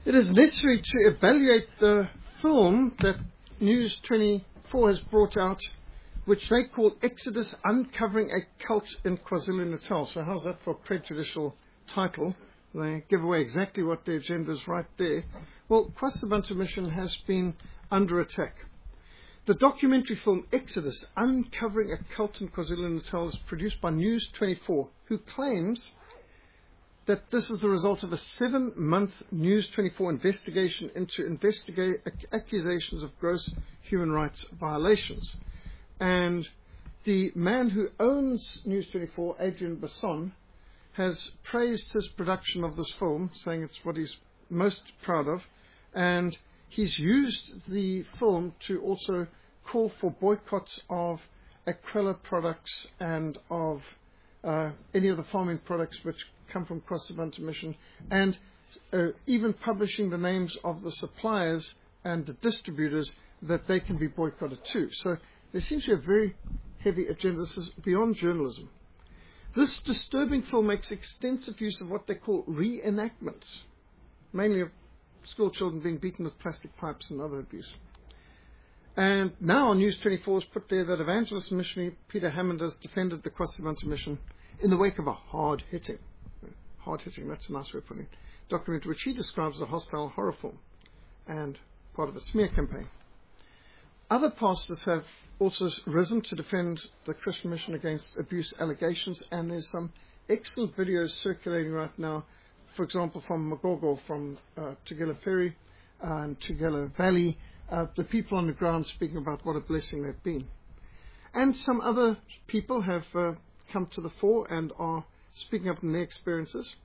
It is necessary to evaluate the film that News 24 has brought out, which they call Exodus Uncovering a Cult in KwaZulu-Natal. So how's that for a prejudicial title? They give away exactly what their agenda is right there. Well, KwaZulu Mission has been under attack. The documentary film Exodus Uncovering a Cult in KwaZulu-Natal is produced by News 24, who claims that this is the result of a 7-month News 24 investigation into accusations of gross human rights violations. And the man who owns News 24, Adrian Basson, has praised his production of this film, saying it's what he's most proud of, and he's used the film to also call for boycotts of Aquila products and of any of the farming products which come from KwaZulu Mission, and even publishing the names of the suppliers and the distributors that they can be boycotted too. So there seems to be a very heavy agenda. This is beyond journalism. This disturbing film makes extensive use of what they call reenactments, mainly of school children being beaten with plastic pipes and other abuse. And now News 24 has put there that evangelist and missionary Peter Hammond has defended the KwaZulu Mission in the wake of a hard-hitting, that's a nice way of putting it, documentary which he describes as a hostile horror film and part of a smear campaign. Other pastors have also risen to defend the Christian mission against abuse allegations, and there's some excellent videos circulating right now, for example, from Magogo, from Tugela Ferry and Tugela Valley, the people on the ground speaking about what a blessing they've been. And some other people have come to the fore and are speaking up in their experiences.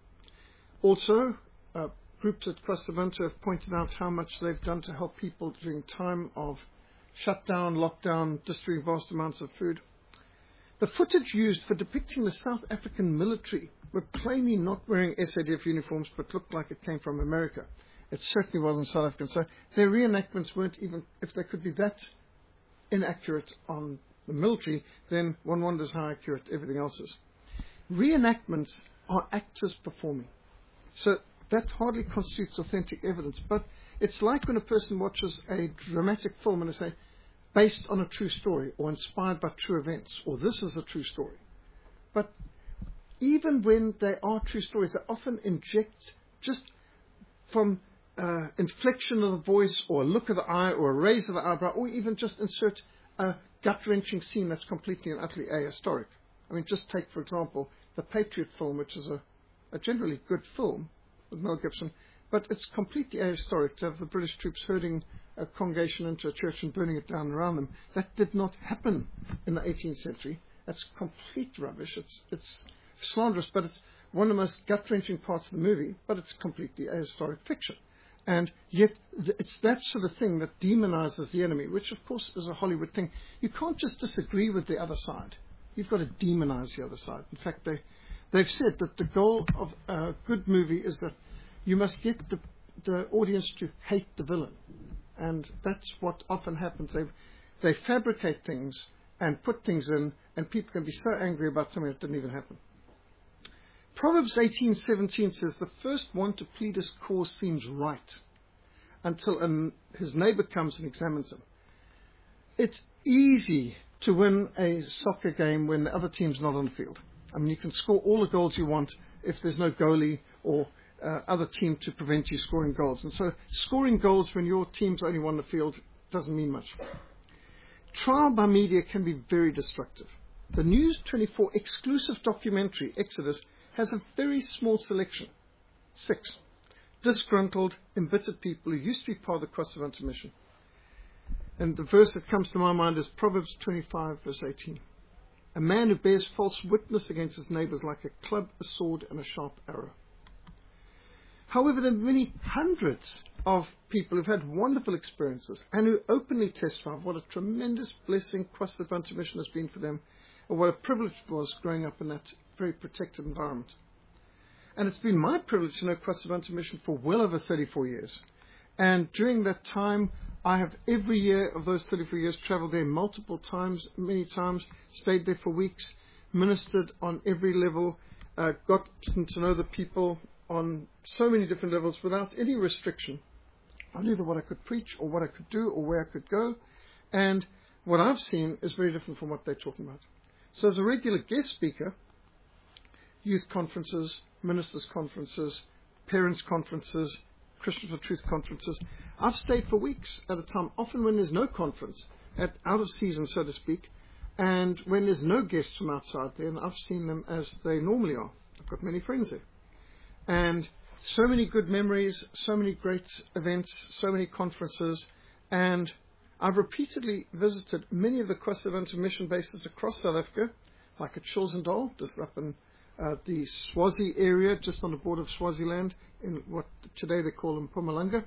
Also, groups at KwaZulu have pointed out how much they've done to help people during time of shutdown, lockdown, distributing vast amounts of food. The footage used for depicting the South African military were plainly not wearing SADF uniforms but looked like it came from America. It certainly wasn't South African. So their reenactments weren't even, if they could be that inaccurate on the military, then one wonders how accurate everything else is. Reenactments are actors performing. So that hardly constitutes authentic evidence. But it's like when a person watches a dramatic film and they say, based on a true story, or inspired by true events, or this is a true story. But even when they are true stories, they often inject just from inflection of the voice, or a look of the eye, or a raise of the eyebrow, or even just insert a gut-wrenching scene that's completely and utterly ahistoric. I mean, just take, for example, the Patriot film, which is a generally good film with Mel Gibson, but it's completely ahistoric to have the British troops herding a congregation into a church and burning it down around them. That did not happen in the 18th century. That's complete rubbish. It's slanderous, but it's one of the most gut-wrenching parts of the movie, but it's completely ahistoric fiction. And yet it's that sort of thing that demonizes the enemy, which of course is a Hollywood thing. You can't just disagree with the other side. You've got to demonize the other side. In fact, they've said that the goal of a good movie is that you must get the audience to hate the villain. And that's what often happens. They fabricate things and put things in, and people can be so angry about something that didn't even happen. Proverbs 18:17 says, the first one to plead his cause seems right until his neighbor comes and examines him. It's easy to win a soccer game when the other team's not on the field. I mean, you can score all the goals you want if there's no goalie or other team to prevent you scoring goals. And so scoring goals when your team's only on the field doesn't mean much. Trial by media can be very destructive. The News 24 exclusive documentary, Exodus, has a very small selection. 6 disgruntled, embittered people who used to be part of the KwaZulu Mission. And the verse that comes to my mind is Proverbs 25, verse 18. A man who bears false witness against his neighbors like a club, a sword, and a sharp arrow. However, there are many hundreds of people who've had wonderful experiences and who openly testify of what a tremendous blessing KwaZulu Mission has been for them, and what a privilege it was growing up in that very protected environment. And it's been my privilege to know KwaZulu Mission for well over 34 years. And during that time, I have every year of those 34 years traveled there multiple times, many times, stayed there for weeks, ministered on every level, got to know the people on so many different levels without any restriction on either what I could preach or what I could do or where I could go. And what I've seen is very different from what they're talking about. So as a regular guest speaker, youth conferences, ministers' conferences, parents' conferences, Christians for Truth conferences, I've stayed for weeks at a time, often when there's no conference, out of season, so to speak, and when there's no guests from outside there, and I've seen them as they normally are. I've got many friends there. And so many good memories, so many great events, so many conferences, and I've repeatedly visited many of the Kwasibantu mission bases across South Africa, like at Shilsendal, just up in the Swazi area, just on the border of Swaziland, in what today they call Mpumalanga,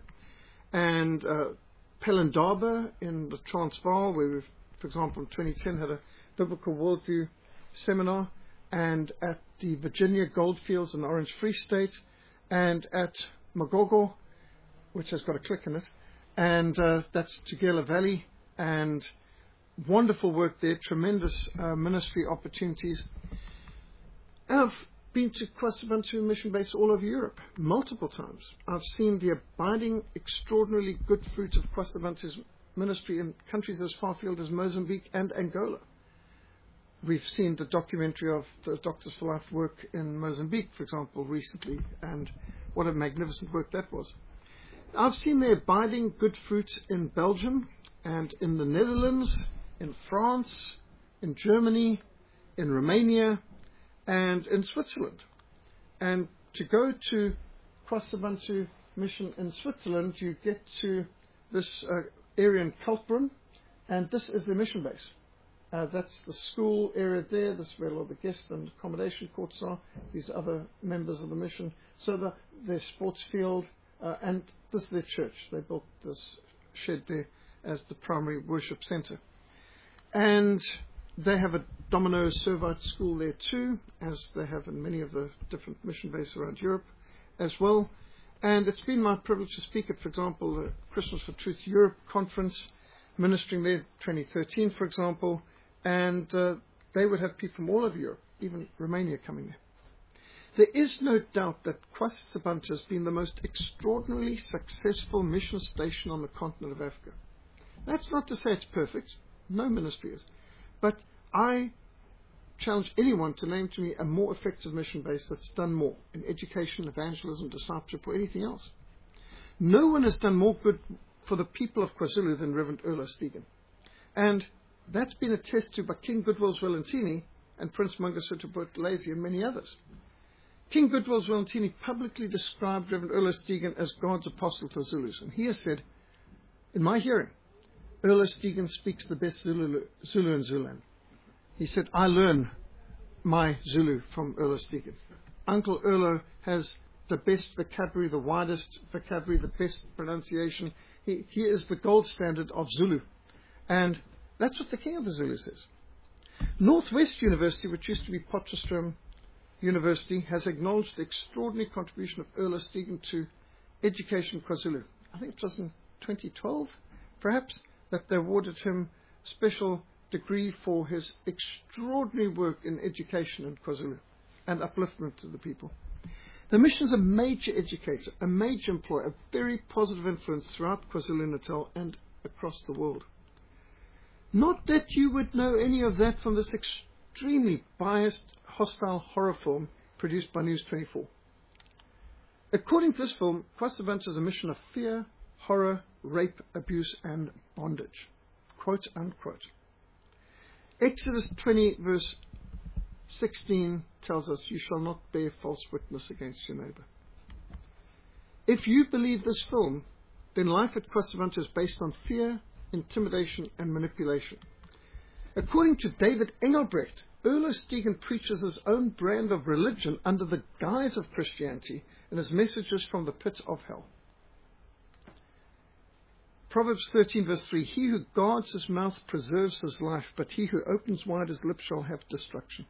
and Pelindaba in the Transvaal, where we've, for example, in 2010 had a Biblical Worldview seminar, and at the Virginia Goldfields in Orange Free State, and at Magogo, which has got a click in it, and that's Tugela Valley, and wonderful work there, tremendous ministry opportunities. And I've been to Kwasibantu mission base all over Europe, multiple times. I've seen the abiding, extraordinarily good fruit of Kwasibantu's ministry in countries as far afield as Mozambique and Angola. We've seen the documentary of the Doctors for Life work in Mozambique, for example, recently, and what a magnificent work that was. I've seen the abiding good fruit in Belgium and in the Netherlands, in France, in Germany, in Romania, and in Switzerland. And to go to Kwasibantu mission in Switzerland, you get to this area in Kalkbrunn, and this is the mission base. That's the school area there. This is where all the guest and accommodation courts are. These other members of the mission. So their sports field, and this is their church. They built this shed there as the primary worship center. And they have a Domino Servite school there too, as they have in many of the different mission bases around Europe as well. And it's been my privilege to speak at, for example, the Christians for Truth Europe conference, ministering there in 2013, for example. And they would have people from all over Europe, even Romania, coming there. There is no doubt that Kwasibantu has been the most extraordinarily successful mission station on the continent of Africa. That's not to say it's perfect. No ministry is. But I challenge anyone to name to me a more effective mission base that's done more in education, evangelism, discipleship, or anything else. No one has done more good for the people of KwaZulu than Reverend Erlo Stegen. And that's been attested to by King Goodwill Zwelithini and Prince Mangosuthu Buthelezi and many others. King Goodwill Zwelithini publicly described Reverend Erlo Stegen as God's apostle to Zulus. And he has said, in my hearing, Erlo Stegen speaks the best Zulu in Zululand. He said, I learn my Zulu from Erlo Stegen. Uncle Erlo has the best vocabulary, the widest vocabulary, the best pronunciation. He is the gold standard of Zulu. And that's what the King of the Zulu says. Northwest University, which used to be Potchefstroom University, has acknowledged the extraordinary contribution of Erlo Stegen to education in KwaZulu. I think it was in 2012, perhaps, that they awarded him a special degree for his extraordinary work in education in KwaZulu and upliftment to the people. The mission is a major educator, a major employer, a very positive influence throughout KwaZulu-Natal and across the world. Not that you would know any of that from this extremely biased, hostile horror film produced by News 24. According to this film, Kwasibantu is a mission of fear, horror, rape, abuse, and bondage. Quote, unquote. Exodus 20, verse 16 tells us, you shall not bear false witness against your neighbor. If you believe this film, then life at Kwasibantu is based on fear, intimidation, and manipulation. According to David Engelbrecht, Erlo Stegen preaches his own brand of religion under the guise of Christianity and his messages from the pit of hell. Proverbs 13 verse 3, he who guards his mouth preserves his life, but he who opens wide his lips shall have destruction.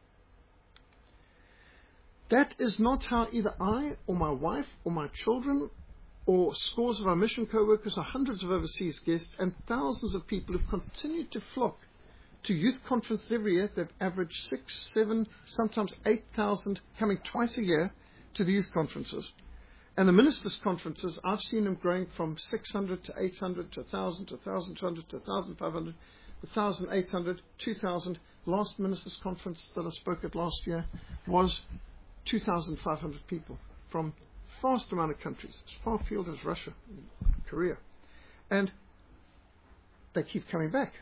That is not how either I or my wife or my children or scores of our mission co-workers or hundreds of overseas guests and thousands of people who've continued to flock to youth conferences every year. They've averaged 6, 7, sometimes 8,000 coming twice a year to the youth conferences. And the ministers' conferences, I've seen them growing from 600 to 800 to 1,000 to 1,200 to 1,500, 1,800, 2,000. Last ministers' conference that I spoke at last year was 2,500 people from vast amount of countries, as far afield as Russia, Korea. And they keep coming back.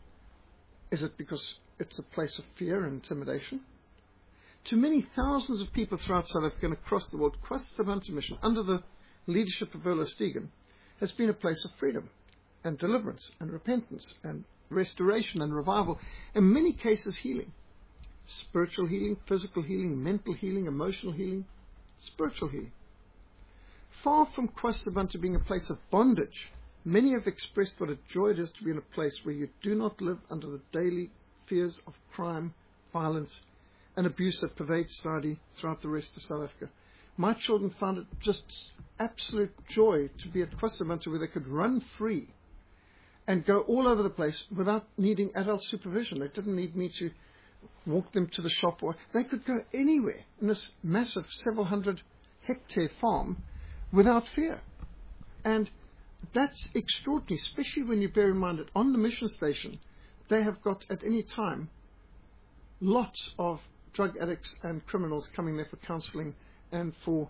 Is it because it's a place of fear and intimidation? To many thousands of people throughout South Africa and across the world, Kwasibantu Mission, under the leadership of Ola Steegen, has been a place of freedom and deliverance and repentance and restoration and revival, in many cases healing. Spiritual healing, physical healing, mental healing, emotional healing, spiritual healing. Far from Kwasibantu being a place of bondage, many have expressed what a joy it is to be in a place where you do not live under the daily fears of crime, violence, and abuse that pervades society throughout the rest of South Africa. My children found it just absolute joy to be at Kwasibantu, where they could run free and go all over the place without needing adult supervision. They didn't need me to walk them to the shop, or they could go anywhere in this massive several hundred hectare farm without fear. And that's extraordinary, especially when you bear in mind that on the mission station they have got at any time lots of drug addicts and criminals coming there for counseling and for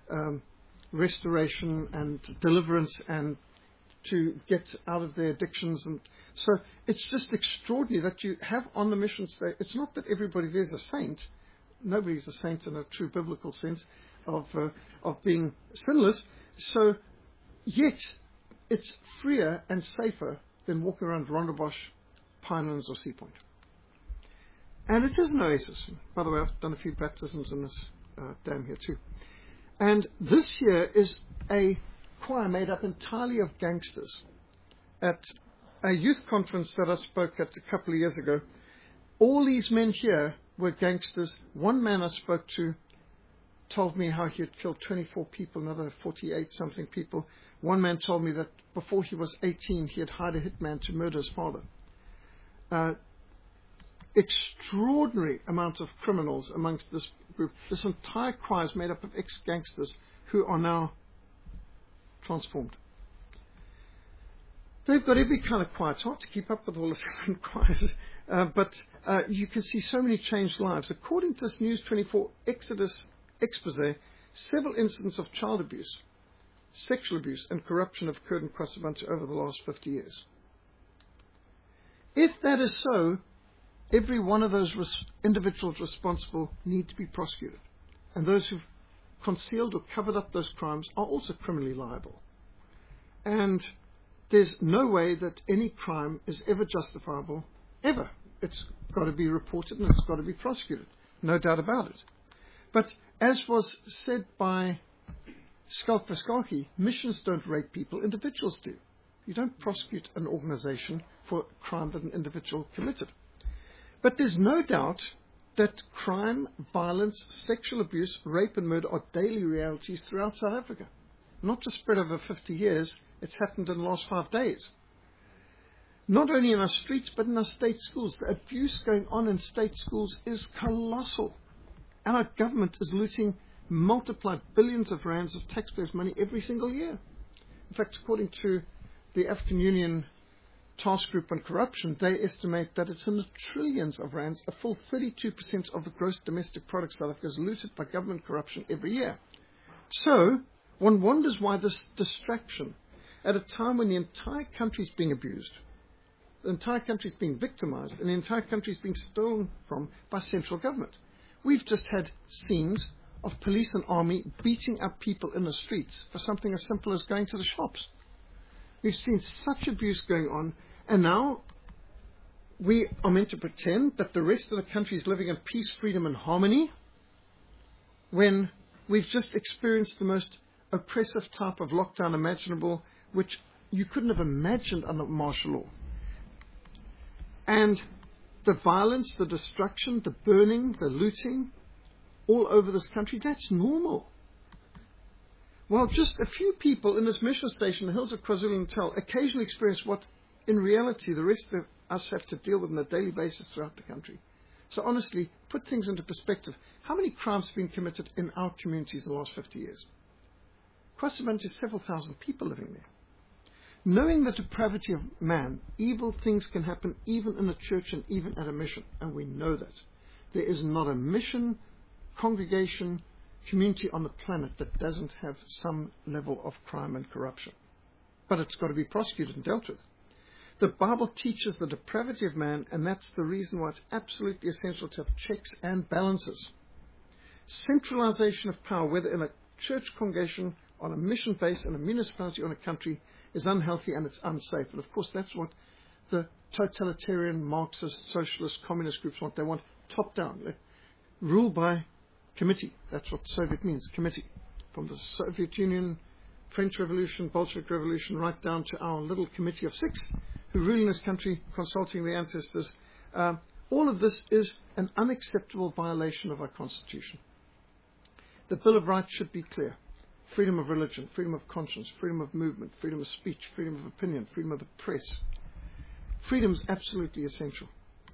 restoration and deliverance and to get out of their addictions. And so it's just extraordinary that you have on the mission station. It's not that everybody there is a saint. Nobody's a saint in a true biblical sense of being sinless. So yet it's freer and safer than walking around Rondebosch, Pinelands or Sea Point. And it is an oasis. By the way, I've done a few baptisms in this dam here too. And this year is a choir made up entirely of gangsters. At a youth conference that I spoke at a couple of years ago, all these men here were gangsters. One man I spoke to told me how he had killed 24 people, another 48-something people. One man told me that before he was 18, he had hired a hitman to murder his father. Extraordinary amount of criminals amongst this group. This entire choir is made up of ex-gangsters who are now transformed. They've got every kind of choir. It's hard to keep up with all the different choirs, but you can see so many changed lives. According to this News 24 Exodus expose, several incidents of child abuse, sexual abuse, and corruption have occurred in Kwasibantu over the last 50 years. If that is so, every one of those individuals responsible need to be prosecuted. And those who've concealed or covered up those crimes are also criminally liable. And there's no way that any crime is ever justifiable, ever. It's got to be reported and it's got to be prosecuted. No doubt about it. But as was said by Skalk Vaskalki, missions don't rape people, individuals do. You don't prosecute an organization for a crime that an individual committed. But there's no doubt that crime, violence, sexual abuse, rape and murder are daily realities throughout South Africa. Not just spread over 50 years, it's happened in the last 5 days. Not only in our streets, but in our state schools. The abuse going on in state schools is colossal. And our government is looting multiplied billions of rands of taxpayers' money every single year. In fact, according to the African Union Task Group on Corruption, they estimate that it's in the trillions of rands. A full 32% of the gross domestic product South Africa is looted by government corruption every year. So, one wonders why this distraction, at a time when the entire country is being abused, the entire country is being victimized, and the entire country is being stolen from by central government. We've just had scenes of police and army beating up people in the streets for something as simple as going to the shops. We've seen such abuse going on, and now we are meant to pretend that the rest of the country is living in peace, freedom, and harmony, when we've just experienced the most oppressive type of lockdown imaginable, which you couldn't have imagined under martial law. And the violence, the destruction, the burning, the looting, all over this country, that's normal. Well, just a few people in this mission station, the hills of KwaZulu-Natal, occasionally experience what, in reality, the rest of us have to deal with on a daily basis throughout the country. So honestly, put things into perspective. How many crimes have been committed in our communities in the last 50 years? Kwasibantu is several thousand people living there. Knowing the depravity of man, evil things can happen even in a church and even at a mission, and we know that. There is not a mission, congregation, community on the planet that doesn't have some level of crime and corruption. But it's got to be prosecuted and dealt with. The Bible teaches the depravity of man, and that's the reason why it's absolutely essential to have checks and balances. Centralization of power, whether in a church congregation, on a mission base, in a municipality, or in a country, is unhealthy and it's unsafe. And of course, that's what the totalitarian, Marxist, socialist, communist groups want. They want top-down, rule by committee. That's what Soviet means, committee. From the Soviet Union, French Revolution, Bolshevik Revolution, right down to our little committee of 6 who rule in this country, consulting the ancestors. All of this is an unacceptable violation of our Constitution. The Bill of Rights should be clear. Freedom of religion, freedom of conscience, freedom of movement, freedom of speech, freedom of opinion, freedom of the press. Freedom is absolutely essential.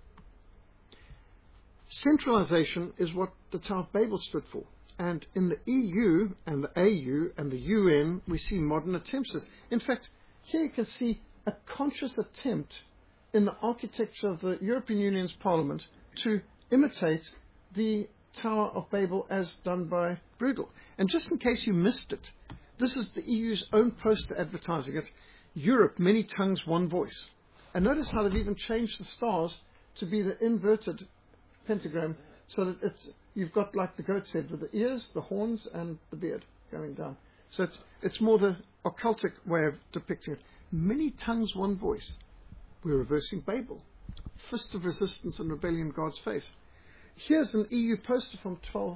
Centralization is what the Tower of Babel stood for. And in the EU and the AU and the UN, we see modern attempts. In fact, here you can see a conscious attempt in the architecture of the European Union's Parliament to imitate the Tower of Babel as done by Bruegel. And just in case you missed it, this is the EU's own poster advertising it. Europe, many tongues, one voice. And notice how they've even changed the stars to be the inverted pentagram so that you've got like the goat's head with the ears, the horns, and the beard going down. So it's more the occultic way of depicting it. Many tongues, one voice. We're reversing Babel. Fist of resistance and rebellion, God's face. Here's an EU poster from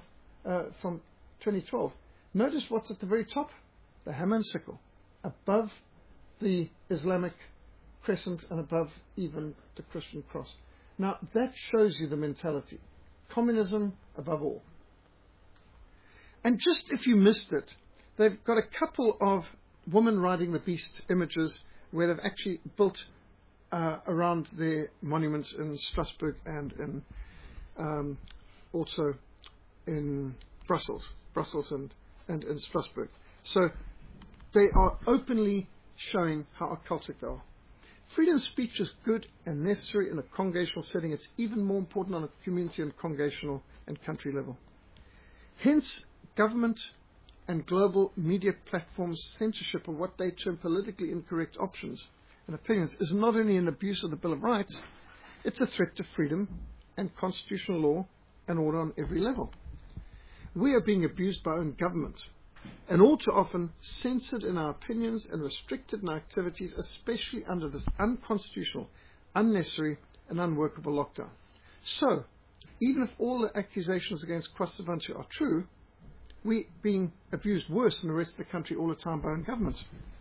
2012. Notice what's at the very top? The hammer and sickle. Above the Islamic crescent and above even the Christian cross. Now, that shows you the mentality. Communism above all. And just if you missed it, they've got a couple of woman riding the beast images where they've actually built around their monuments in Strasbourg and in also in Brussels and in Strasbourg. So they are openly showing how occultic they are. Freedom of speech is good and necessary in a congregational setting. It's even more important on a community and congregational and country level. Hence, government and global media platforms' censorship of what they term politically incorrect options and opinions is not only an abuse of the Bill of Rights, it's a threat to freedom and constitutional law and order on every level. We are being abused by our own government, and all too often censored in our opinions and restricted in our activities, especially under this unconstitutional, unnecessary, and unworkable lockdown. So, even if all the accusations against Kwasibantu are true, we're being abused worse than the rest of the country all the time by our own governments.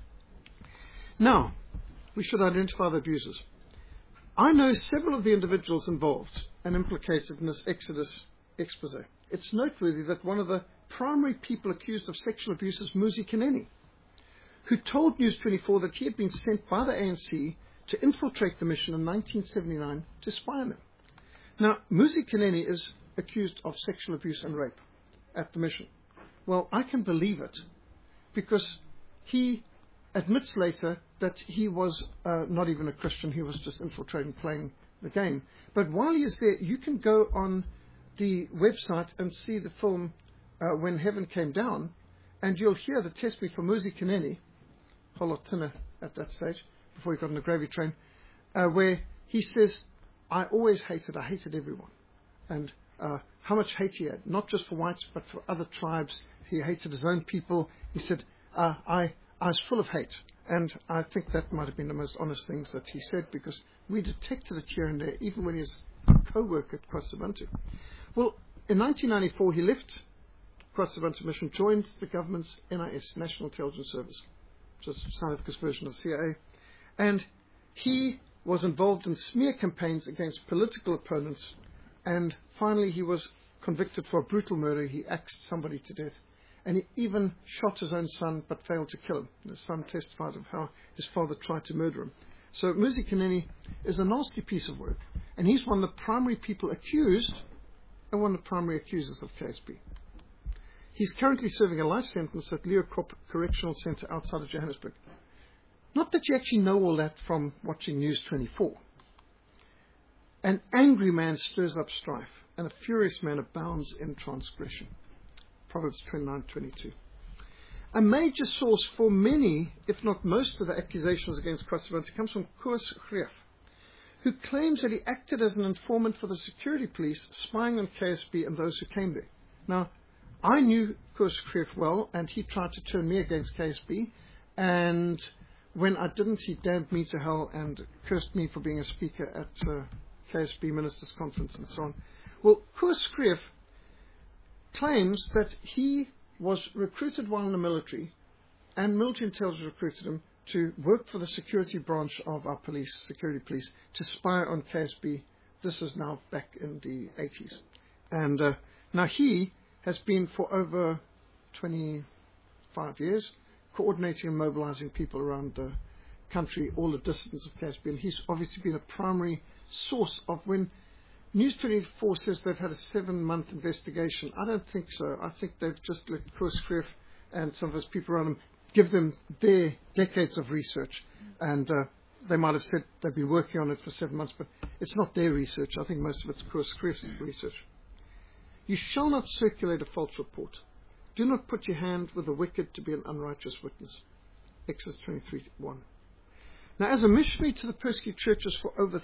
Now, we should identify the abusers. I know several of the individuals involved and implicated in this Exodus expose. It's noteworthy that one of the primary people accused of sexual abuse is Muzi Kaneni, who told News 24 that he had been sent by the ANC to infiltrate the mission in 1979 to spy on them. Now, Muzi Kaneni is accused of sexual abuse and rape at the mission. Well, I can believe it because he admits later that he was not even a Christian. He was just infiltrating, playing the game. But while he is there, you can go on the website and see the film When Heaven Came Down, and you'll hear the testimony from Muzi Kaneni, Holotina at that stage, before he got on the gravy train, where he says, I hated everyone. And how much hate he had, not just for whites, but for other tribes. He hated his own people. He said, I was full of hate. And I think that might have been the most honest things that he said, because we detected it here and there, even when he was a co-worker at Kwasibantu. Well, in 1994, he left Kwasibantu mission, joined the government's NIS, National Intelligence Service, just South Africa's version of the CIA. And he was involved in smear campaigns against political opponents. And finally, he was convicted for a brutal murder. He axed somebody to death. And he even shot his own son, but failed to kill him. His son testified of how his father tried to murder him. So Muzi Kaneni is a nasty piece of work. And he's one of the primary people accused and one of the primary accusers of KSP. He's currently serving a life sentence at Leeuwkop Correctional Centre outside of Johannesburg. Not that you actually know all that from watching News 24. An angry man stirs up strife, and a furious man abounds in transgression. Proverbs 29:22. A major source for many, if not most, of the accusations against Kwasibantu comes from Koos Greef, who claims that he acted as an informant for the security police, spying on KSB and those who came there. Now, I knew Koos Greef well, and he tried to turn me against KSB, and when I didn't, he damned me to hell and cursed me for being a speaker at KSB Ministers' Conference and so on. Well, Koos Greef claims that he was recruited while in the military, and military intelligence recruited him to work for the security branch of our police, security police, to spy on KSB. This is now back in the 80s. And now he has been for over 25 years coordinating and mobilizing people around the country, all the distance of KSB. And he's obviously been a primary source of when News 24 says they've had a 7-month investigation. I don't think so. I think they've just let Koos Greef and some of his people around him give them their decades of research. And they might have said they've been working on it for 7 months, but it's not their research. I think most of it's Koos Greef's research. You shall not circulate a false report. Do not put your hand with the wicked to be an unrighteous witness. Exodus 23:1. Now, as a missionary to the persecuted churches for over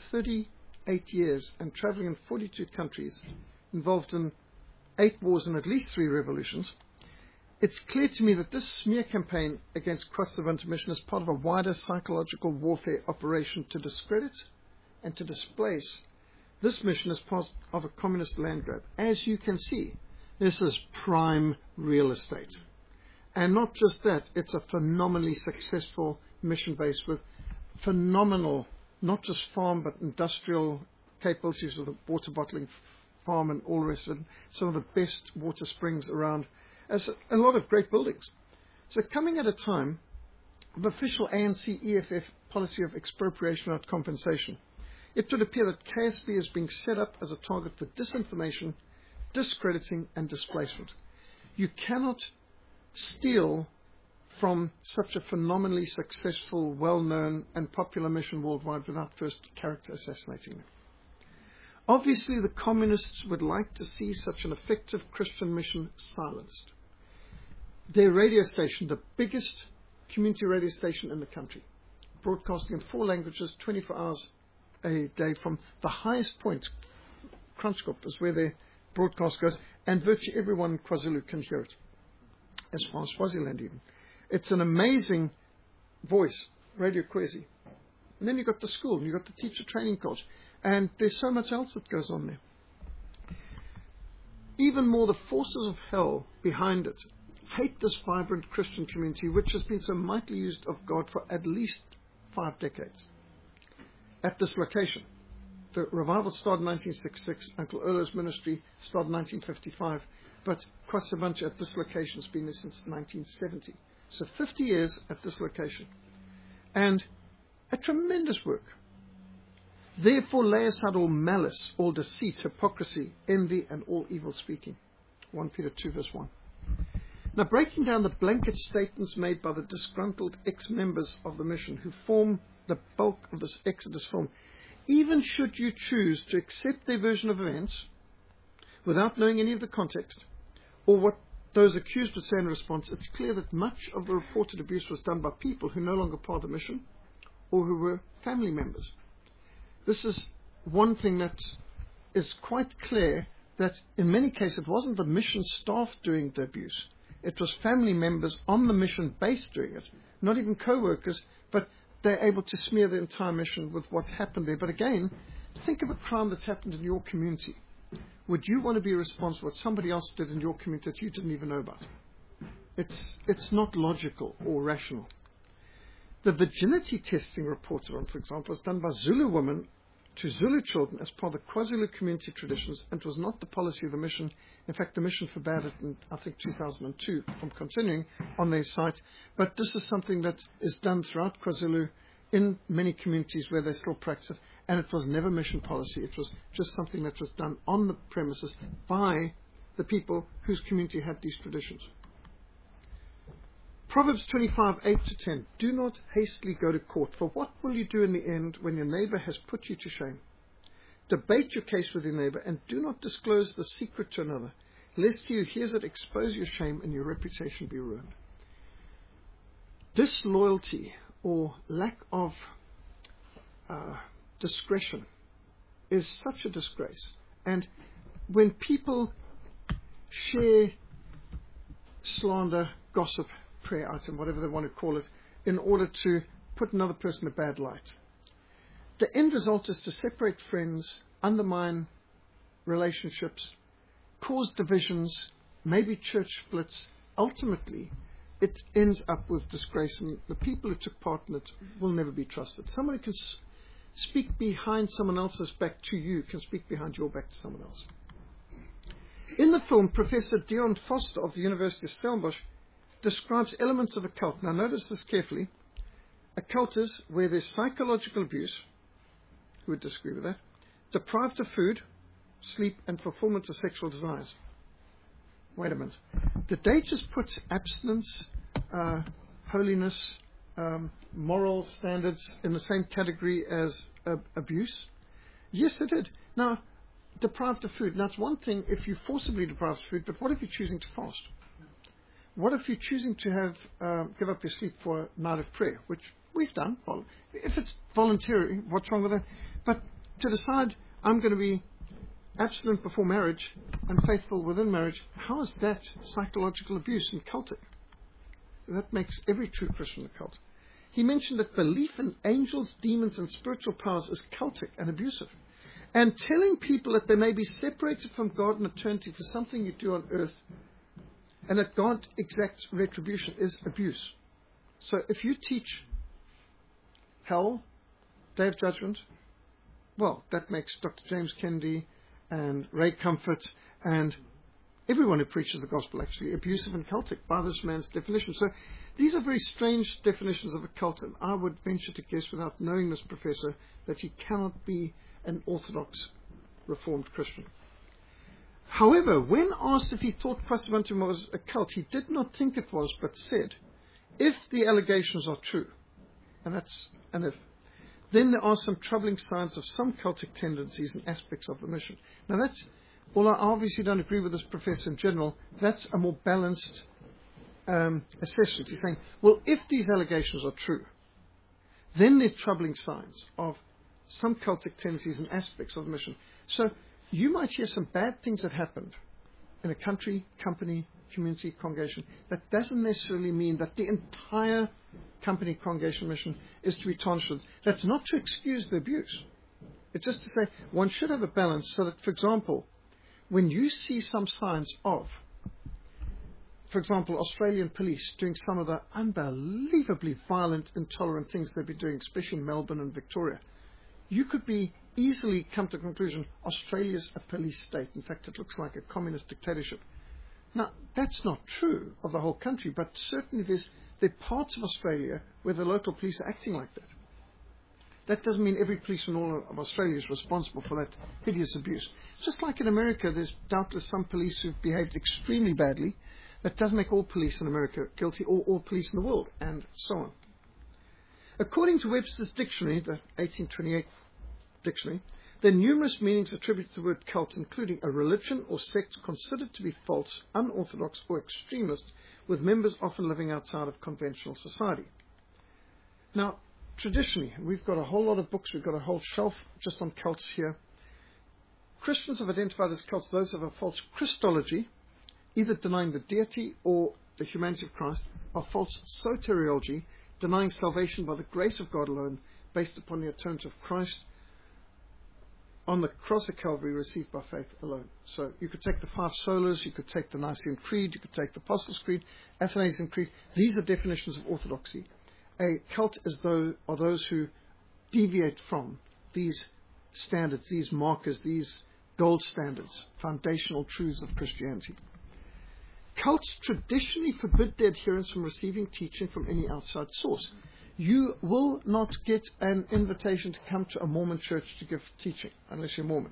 38 years and traveling in 42 countries, involved in 8 wars and at least 3 revolutions, it's clear to me that this smear campaign against Kwasibantu mission is part of a wider psychological warfare operation to discredit and to displace this mission as part of a communist land grab. As you can see, this is prime real estate. And not just that, it's a phenomenally successful mission base with phenomenal, not just farm, but industrial capabilities with a water bottling farm and all the rest of it. Some of the best water springs around, as a lot of great buildings. So coming at a time of official ANC EFF policy of expropriation without compensation, it would appear that KSB is being set up as a target for disinformation, discrediting and displacement. You cannot steal from such a phenomenally successful, well-known and popular mission worldwide without first character assassinating them. Obviously, the communists would like to see such an effective Christian mission silenced. Their radio station, the biggest community radio station in the country, broadcasting in 4 languages, 24 hours a day from the highest point, Kranskop is where their broadcast goes, and virtually everyone in KwaZulu can hear it, as far as Swaziland even. It's an amazing voice, Radio Kwezi. And then you've got the school, and you've got the teacher training course, and there's so much else that goes on there. Even more, the forces of hell behind it hate this vibrant Christian community, which has been so mightily used of God for at least 5 decades. At this location, the revival started in 1966, Uncle Erlo's ministry started in 1955, but Kwasibantu at this location has been there since 1970. So 50 years at this location. And a tremendous work. Therefore lay aside all malice, all deceit, hypocrisy, envy, and all evil speaking. 1 Peter 2 verse 1. Now, breaking down the blanket statements made by the disgruntled ex-members of the mission who form the bulk of this Exodus film, even should you choose to accept their version of events without knowing any of the context or what those accused would say in response, it's clear that much of the reported abuse was done by people who no longer part of the mission or who were family members. This is one thing that is quite clear, that in many cases it wasn't the mission staff doing the abuse. It was family members on the mission base doing it, not even co-workers, but they're able to smear the entire mission with what happened there. But again, think of a crime that's happened in your community. Would you want to be responsible for what somebody else did in your community that you didn't even know about? It's not logical or rational. The virginity testing reported on, for example, was done by Zulu women to Zulu children as part of the KwaZulu community traditions, and it was not the policy of the mission. In fact, the mission forbade it in, I think, 2002 from continuing on their site. But this is something that is done throughout KwaZulu in many communities where they still practice it, and it was never mission policy. It was just something that was done on the premises by the people whose community had these traditions. Proverbs 25:8-10. Do not hastily go to court, for what will you do in the end when your neighbor has put you to shame? Debate your case with your neighbor, and do not disclose the secret to another, lest he who hears it expose your shame and your reputation be ruined. Disloyalty or lack of discretion is such a disgrace. And when people share slander, gossip, prayer item, whatever they want to call it, in order to put another person in a bad light, the end result is to separate friends, undermine relationships, cause divisions, maybe church splits. Ultimately, it ends up with disgrace, and the people who took part in it will never be trusted. Someone who can speak behind someone else's back to you can speak behind your back to someone else. In the film, Professor Dion Foster of the University of Stellenbosch describes elements of a cult. Now notice this carefully. A cult is where there's psychological abuse. Who would disagree with that? Deprived of food, sleep, and fulfillment of sexual desires. Wait a minute. Did they just put abstinence, holiness, moral standards in the same category as abuse? Yes, they did. Now, deprived of food. Now, it's one thing if you forcibly deprive of food, but what if you're choosing to fast? What if you're choosing to give up your sleep for a night of prayer, which we've done? Well, if it's voluntary, what's wrong with that? But to decide I'm going to be abstinent before marriage and faithful within marriage, how is that psychological abuse and cultic? That makes every true Christian a cult. He mentioned that belief in angels, demons, and spiritual powers is cultic and abusive. And telling people that they may be separated from God in eternity for something you do on earth, and that God exacts retribution, is abuse. So if you teach hell, Day of Judgment, well, that makes Dr. James Kennedy and Ray Comfort and everyone who preaches the gospel actually abusive and cultic by this man's definition. So these are very strange definitions of a cult, and I would venture to guess, without knowing this professor, that he cannot be an Orthodox Reformed Christian. However, when asked if he thought Quasimantum was a cult, he did not think it was, but said, if the allegations are true, and that's an if, then there are some troubling signs of some cultic tendencies and aspects of the mission. Now that's, although I obviously don't agree with this professor in general, that's a more balanced assessment. He's saying, well, if these allegations are true, then there's troubling signs of some cultic tendencies and aspects of the mission. So you might hear some bad things that happened in a country, company, community, congregation. That doesn't necessarily mean that the entire company, congregation, mission is to be tarnished. That's not to excuse the abuse. It's just to say one should have a balance so that, for example, when you see some signs of, for example, Australian police doing some of the unbelievably violent, intolerant things they've been doing, especially in Melbourne and Victoria, you could be easily come to the conclusion Australia's a police state. In fact, it looks like a communist dictatorship. Now, that's not true of the whole country, but certainly there are parts of Australia where the local police are acting like that. That doesn't mean every police in all of Australia is responsible for that hideous abuse. Just like in America, there's doubtless some police who've behaved extremely badly. That doesn't make all police in America guilty, or all police in the world, and so on. According to Webster's dictionary, the 1828 dictionary, there are numerous meanings attributed to the word cult, including a religion or sect considered to be false, unorthodox, or extremist, with members often living outside of conventional society. Now, traditionally, we've got a whole lot of books, we've got a whole shelf just on cults here. Christians have identified as cults those of a false Christology, either denying the deity or the humanity of Christ, a false soteriology, denying salvation by the grace of God alone, based upon the atonement of Christ on the cross of Calvary, received by faith alone. So you could take the 5 solas, you could take the Nicene Creed, you could take the Apostles' Creed, Athanasian Creed. These are definitions of orthodoxy. A cult are those who deviate from these standards, these markers, these gold standards, foundational truths of Christianity. Cults traditionally forbid their adherents from receiving teaching from any outside source. You will not get an invitation to come to a Mormon church to give teaching, unless you're Mormon.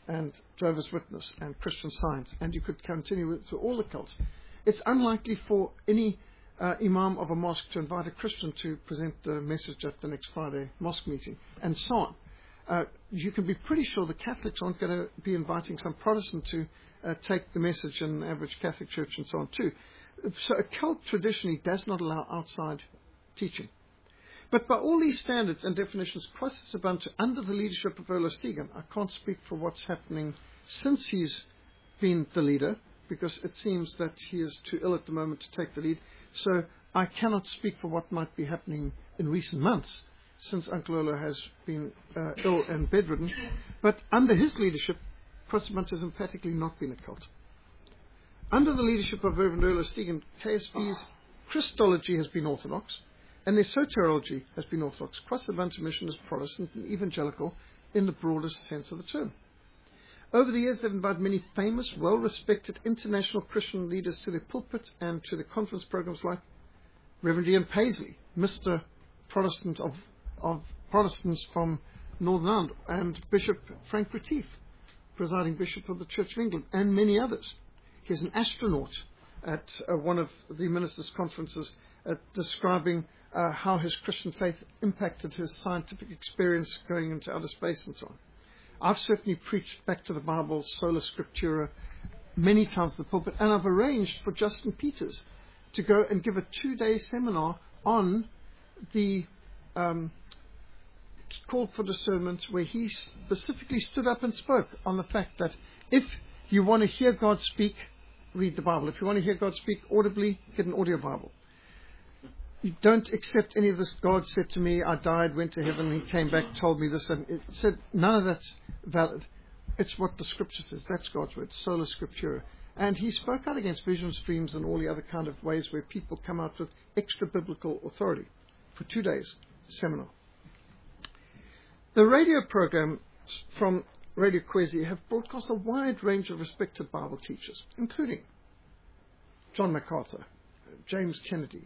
and Jehovah's Witness and Christian Science, and you could continue with through all the cults. It's unlikely for any imam of a mosque to invite a Christian to present the message at the next Friday mosque meeting, and so on. You can be pretty sure the Catholics aren't going to be inviting some Protestant to take the message in the average Catholic church and so on too. So a cult traditionally does not allow outside teaching. But by all these standards and definitions, Christus Ubuntu, under the leadership of Ola Stegan, I can't speak for what's happening since he's been the leader, because it seems that he is too ill at the moment to take the lead. So I cannot speak for what might be happening in recent months, since Uncle Ola has been ill and bedridden. But under his leadership, Christus Ubuntu has emphatically not been a cult. Under the leadership of Reverend Ola Stegan, KSB's Christology has been orthodox, and their soteriology has been orthodox. Christus Ubuntu mission is Protestant and evangelical in the broadest sense of the term. Over the years, they've invited many famous, well-respected international Christian leaders to their pulpit and to their conference programs, like Reverend Ian Paisley, Mr. Protestant of Protestants from Northern Ireland, and Bishop Frank Retief, presiding Bishop of the Church of England, and many others. He's an astronaut at one of the ministers' conferences describing how his Christian faith impacted his scientific experience going into outer space and so on. I've certainly preached back to the Bible, sola scriptura, many times in the pulpit, and I've arranged for Justin Peters to go and give a 2-day seminar on the call for discernment, where he specifically stood up and spoke on the fact that if you want to hear God speak, read the Bible. If you want to hear God speak audibly, get an audio Bible. You don't accept any of this. God said to me, I died, went to heaven, he came back, told me this, and it said none of that's valid. It's what the Scripture says. That's God's word, sola scriptura. And he spoke out against visions, dreams, and all the other kind of ways where people come out with extra biblical authority for 2 days seminar. The radio programs from Radio Kwezi have broadcast a wide range of respected Bible teachers, including John MacArthur, James Kennedy,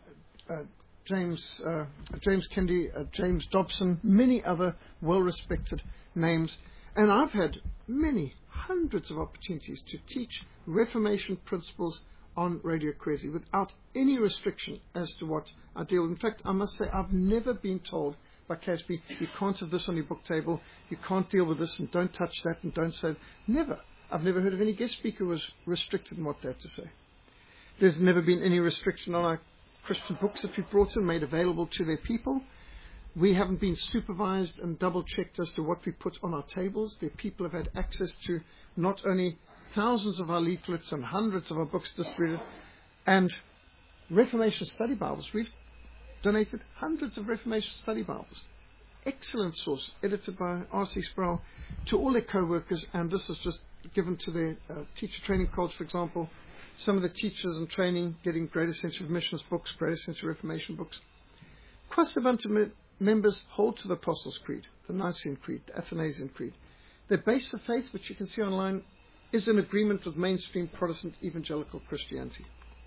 James Kennedy, James Dobson, many other well-respected names. And I've had many hundreds of opportunities to teach Reformation principles on Radio Kwezi without any restriction as to what I deal with. In fact, I must say I've never been told by KSB, you can't have this on your book table, you can't deal with this, and don't touch that, and don't say that. Never. I've never heard of any guest speaker who was restricted in what they have to say. There's never been any restriction on our Christian books that we've brought in, made available to their people. We haven't been supervised and double-checked as to what we put on our tables. Their people have had access to not only thousands of our leaflets and hundreds of our books distributed, and Reformation study Bibles. We've donated hundreds of Reformation study Bibles. Excellent source, edited by R.C. Sproul, to all their co-workers, and this is just given to their teacher training college, for example. Some of the teachers in training getting Greater Century of Missions books, Greater Century Reformation books. Christus Ubuntu members hold to the Apostles' Creed, the Nicene Creed, the Athanasian Creed. Their base of faith, which you can see online, is in agreement with mainstream Protestant evangelical Christianity.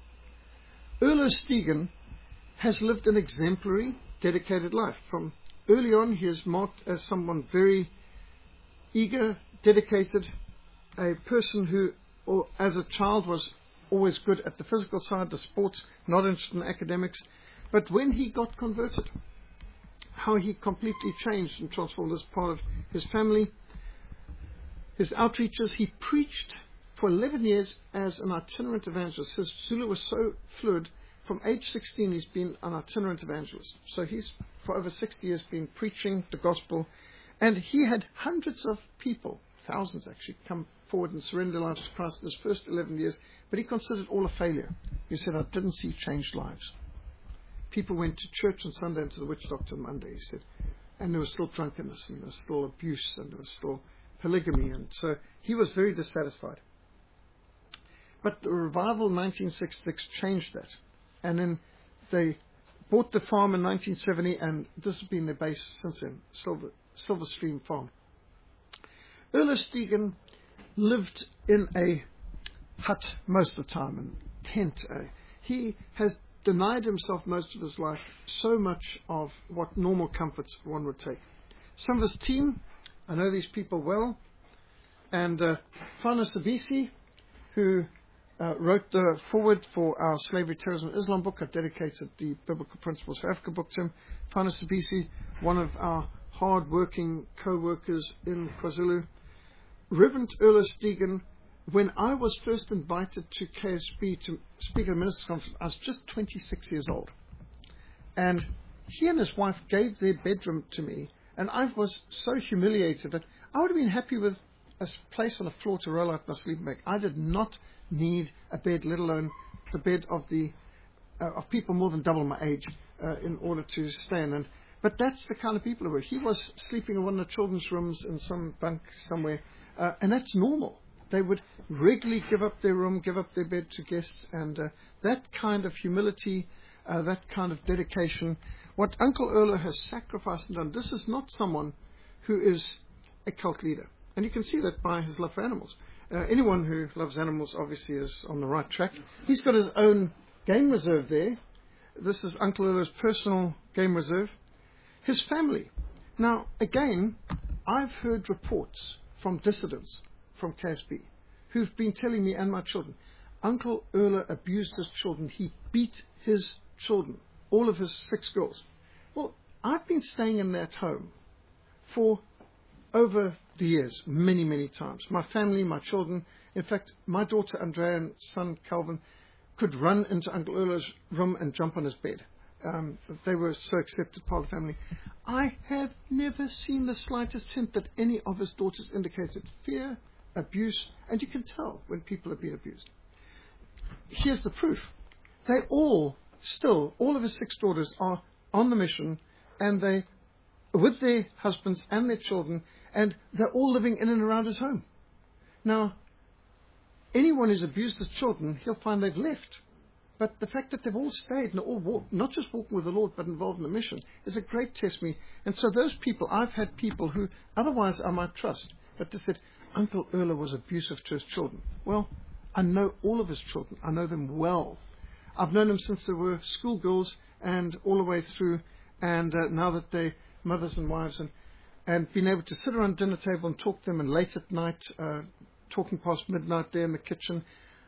Ola Stegan has lived an exemplary, dedicated life. From early on, he is marked as someone very eager, dedicated, a person who, or as a child, was always good at the physical side, the sports, not interested in academics. But when he got converted, how he completely changed and transformed as part of his family, his outreaches. He preached for 11 years as an itinerant evangelist. His Zulu was so fluid. From age 16, he's been an itinerant evangelist. So he's, for over 60 years, been preaching the gospel. And he had hundreds of people, thousands actually, come forward and surrender their lives to Christ in his first 11 years. But he considered all a failure. He said, I didn't see changed lives. People went to church on Sunday and to the witch doctor on Monday, he said. And there was still drunkenness, and there was still abuse, and there was still polygamy. And so he was very dissatisfied. But the revival in 1966 changed that. And then they bought the farm in 1970, and this has been their base since then, Silver Stream Farm. Ola Stegan lived in a hut most of the time, and tent. He has denied himself most of his life so much of what normal comforts one would take. Some of his team, I know these people well, And Fana Sabisi, who wrote the foreword for our Slavery, Terrorism, and Islam book. I've dedicated the Biblical Principles for Africa book to him. Fana Sabisi, one of our hard-working co-workers in KwaZulu. Reverend Erla Stegen, when I was first invited to KSB to speak at a ministers' conference, I was just 26 years old. And he and his wife gave their bedroom to me, and I was so humiliated that I would have been happy with a place on the floor to roll out my sleeping bag. I did not need a bed, let alone the bed of people more than double my age in order to stay in. But that's the kind of people who were. He was sleeping in one of the children's rooms in some bunk somewhere, and that's normal. They would regularly give up their room, give up their bed to guests, and that kind of humility, that kind of dedication, what Uncle Erla has sacrificed and done. This is not someone who is a cult leader. And you can see that by his love for animals. Anyone who loves animals obviously is on the right track. He's got his own game reserve there. This is Uncle Erla's personal game reserve. His family. Now, again, I've heard reports from dissidents from KSB who've been telling me and my children, Uncle Erla abused his children. He beat his children, all of his 6 girls. Well, I've been staying in that home for over the years, many, many times. My family, my children, in fact, my daughter Andrea and son Calvin could run into Uncle Erla's room and jump on his bed. They were so accepted part of the family. I have never seen the slightest hint that any of his daughters indicated fear, abuse, and you can tell when people have been abused. Here's the proof. They all of his 6 daughters are on the mission, and they, with their husbands and their children, and they're all living in and around his home. Now, anyone who's abused his children, he'll find they've left. But the fact that they've all stayed and all walked, not just walking with the Lord, but involved in the mission, is a great testimony. And so those people, I've had people who otherwise I might trust, but they said, Uncle Erla was abusive to his children. Well, I know all of his children. I know them well. I've known them since they were schoolgirls and all the way through, and now that they're mothers and wives, and being able to sit around dinner table and talk to them, and late at night, talking past midnight there in the kitchen.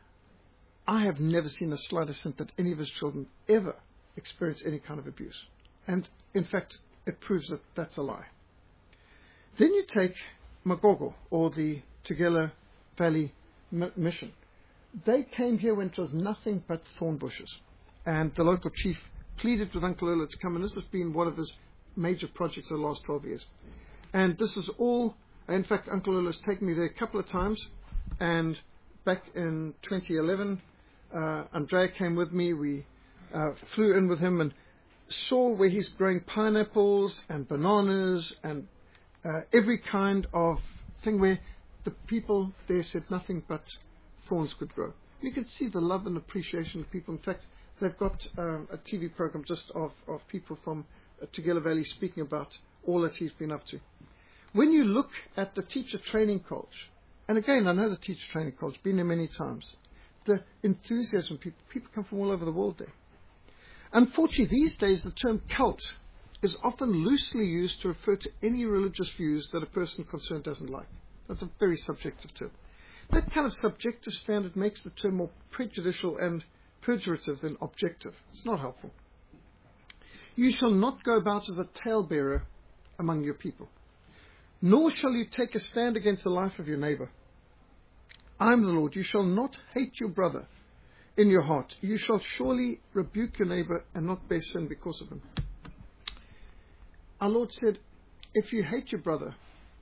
I have never seen the slightest hint that any of his children ever experienced any kind of abuse. And, in fact, it proves that that's a lie. Then you take Magogo, or the Tugela Valley Mission. They came here when it was nothing but thorn bushes. And the local chief pleaded with Uncle Erla to come, and this has been one of his major projects of the last 12 years. And this is all, in fact, Uncle Erla has taken me there a couple of times, and back in 2011, Andrea came with me. We flew in with him and saw where he's growing pineapples and bananas and every kind of thing where the people there said nothing but thorns could grow. You can see the love and appreciation of people. In fact, they've got a TV program just of people from Tugela Valley speaking about all that he's been up to. When you look at the teacher training college, and again, I know the teacher training college, been there many times, the enthusiasm, people come from all over the world there. Unfortunately, these days, the term cult is often loosely used to refer to any religious views that a person concerned doesn't like. That's a very subjective term. That kind of subjective standard makes the term more prejudicial and pejorative than objective. It's not helpful. You shall not go about as a talebearer among your people, nor shall you take a stand against the life of your neighbor. I am the Lord. You shall not hate your brother in your heart. You shall surely rebuke your neighbor and not bear sin because of him. Our Lord said, if you hate your brother,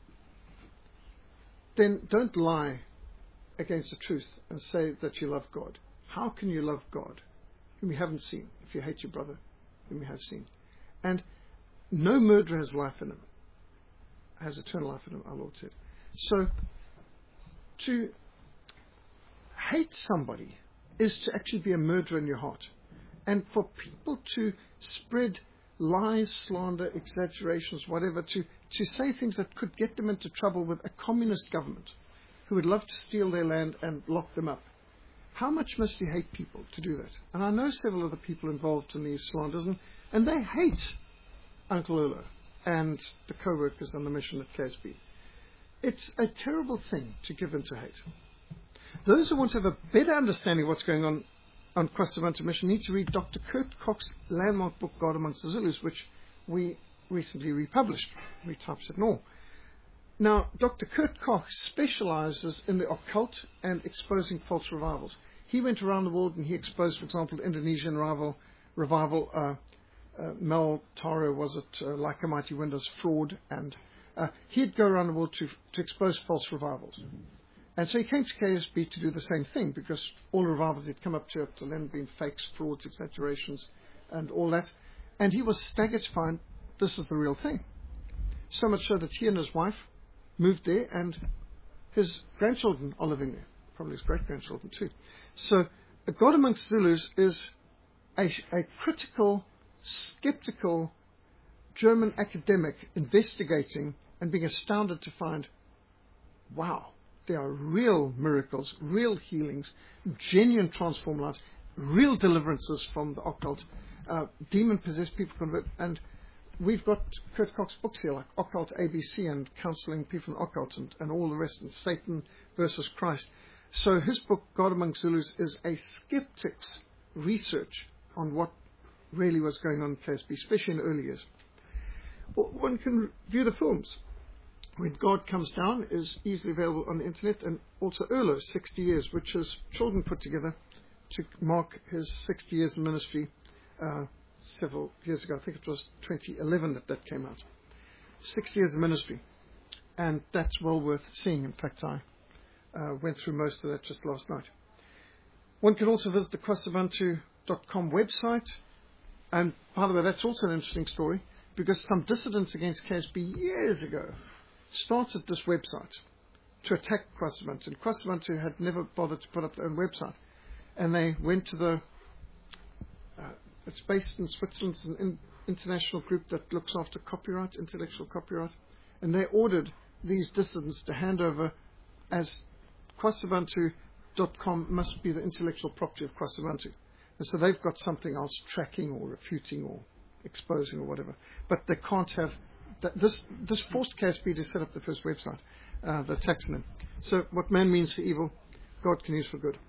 then don't lie against the truth and say that you love God. How can you love God whom you haven't seen? If you hate your brother whom you have seen. And no murderer has life in him, has eternal life in him, our Lord said. So to hate somebody is to actually be a murderer in your heart. And for people to spread lies, slander, exaggerations, whatever, to say things that could get them into trouble with a communist government who would love to steal their land and lock them up. How much must you hate people to do that? And I know several of the people involved in these slanders, and they hate Uncle Erla and the co-workers on the mission at KSB. it's a terrible thing to give in to hate. Those who want to have a better understanding of what's going on Kwasibantu Mission need to read Dr. Kurt Cox's landmark book, God Amongst the Zulus, which we recently republished, retyped it and all. Now, Dr. Kurt Cox specializes in the occult and exposing false revivals. He went around the world and he exposed, for example, the Indonesian revival, Mel Taro, was it Like a Mighty Windows, fraud, and he'd go around the world to expose false revivals. And so he came to KSB to do the same thing, because all the revivals he'd come up to then had been fakes, frauds, exaggerations, and all that. And he was staggered to find this is the real thing. So much so that he and his wife moved there, and his grandchildren are living there, probably his great-grandchildren too. So God Amongst Zulus is a critical, skeptical German academic investigating and being astounded to find, wow, there are real miracles, real healings, genuine transformed lives, real deliverances from the occult, demon-possessed people convert. And we've got Kurt Cox books here, like Occult ABC and Counseling People in Occult and all the rest, and Satan versus Christ. So his book, God Among Zulus, is a skeptic's research on what really was going on in KSB, especially in the early years. Well, one can view the films. When God Comes Down is easily available on the internet, and also Erlo, 60 Years, which his children put together to mark his 60 years in ministry several years ago. I think it was 2011 that came out. 60 years of ministry. And that's well worth seeing. In fact, I went through most of that just last night. One can also visit the Kwasibantu.com website. And by the way, that's also an interesting story, because some dissidents against KSB years ago started this website to attack Kwasibantu. And Kwasibantu had never bothered to put up their own website. And they went to it's based in Switzerland, it's an international group that looks after copyright, intellectual copyright. And they ordered these dissidents to hand over, as Kwasibantu.com must be the intellectual property of Kwasibantu. And so they've got something else tracking or refuting or exposing or whatever. But they can't have this forced KSB to set up the first website, the taxonym. So what man means for evil, God can use for good.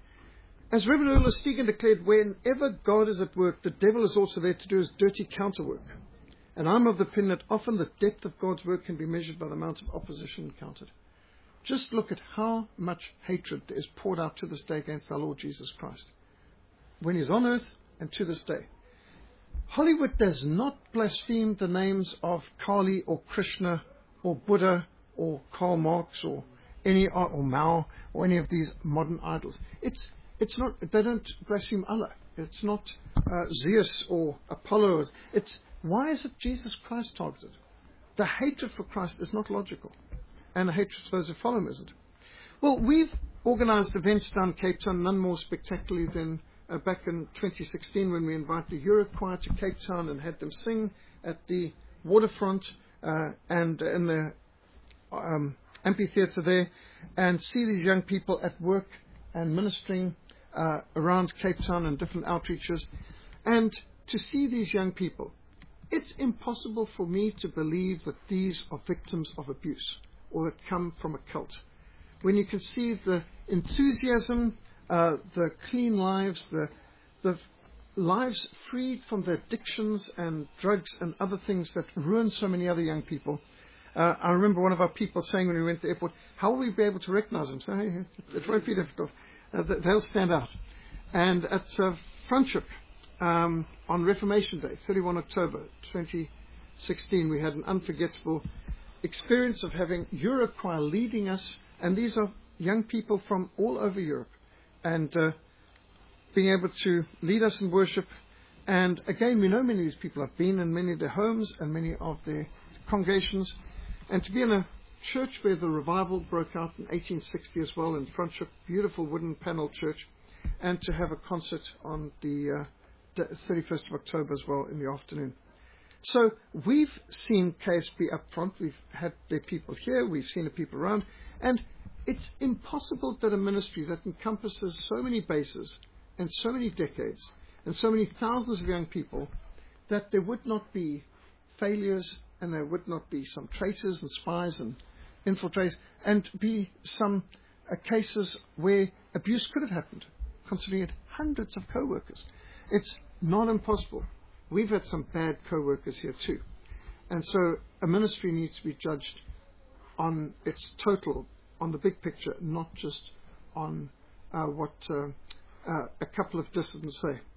As Reverend Erlo Stegen declared, whenever God is at work, the devil is also there to do his dirty counterwork. And I'm of the opinion that often the depth of God's work can be measured by the amount of opposition encountered. Just look at how much hatred there is poured out to this day against our Lord Jesus Christ, when he's on earth and to this day. Hollywood does not blaspheme the names of Kali or Krishna or Buddha or Karl Marx or Mao or any of these modern idols. It's not. They don't blaspheme Allah. It's not Zeus or Apollo. Why is it Jesus Christ targeted? The hatred for Christ is not logical, and the hatred for those who follow him isn't. Well, we've organized events down Cape Town, none more spectacularly than back in 2016 when we invited the Euro Choir to Cape Town and had them sing at the waterfront and in the amphitheatre there, and see these young people at work and ministering around Cape Town and different outreaches. And to see these young people, it's impossible for me to believe that these are victims of abuse or that come from a cult. When you can see the enthusiasm, the clean lives, the lives freed from the addictions and drugs and other things that ruin so many other young people. I remember one of our people saying when we went to the airport, how will we be able to recognize them? So, hey, it won't be difficult. They'll stand out. And at Franschhoek, on Reformation Day, 31 October 2016, we had an unforgettable experience of having Eurochoir leading us, and these are young people from all over Europe, and being able to lead us in worship. And again, we know many of these people. I've been in many of their homes and many of their congregations, and to be in a church where the revival broke out in 1860 as well in Franschhoek, beautiful wooden panelled church, and to have a concert on the 31st of October as well in the afternoon. So we've seen KSB up front. We've had their people here. We've seen the people around. And it's impossible that a ministry that encompasses so many bases and so many decades and so many thousands of young people, that there would not be failures and there would not be some traitors and spies and infiltrate, and be some cases where abuse could have happened, considering it hundreds of co-workers. It's not impossible. We've had some bad co-workers here too. And so a ministry needs to be judged on its total, on the big picture, not just on what a couple of dissidents say.